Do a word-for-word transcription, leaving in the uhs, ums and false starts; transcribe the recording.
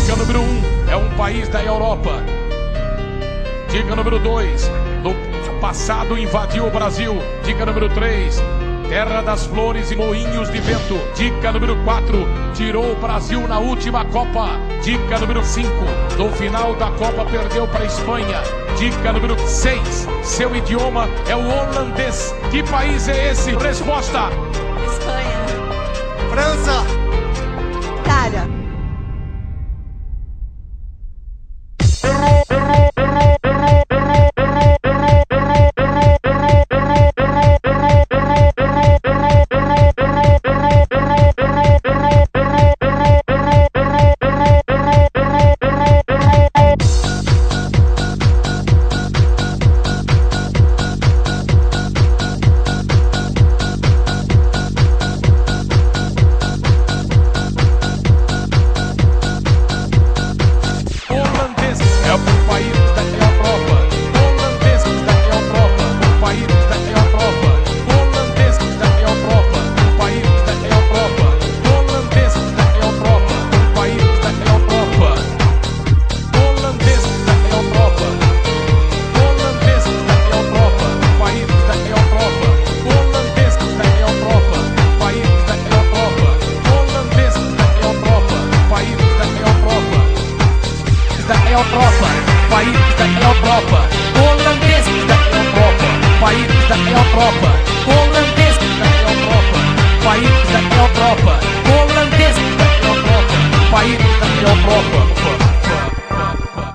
Dica número um, é um país da Europa. Dica número dois, no passado invadiu o Brasil. Dica número três, terra das flores e moinhos de vento. Dica número quatro, tirou o Brasil na última Copa. Dica número cinco, no final da Copa perdeu para a Espanha. Dica número seis, seu idioma é o holandês. Que país é esse? Resposta: Espanha. França. Itália. Europa, país da Europa, holandês da Europa, país da Europa, holandês da Europa, país da Europa, holandês da Europa, país da Europa.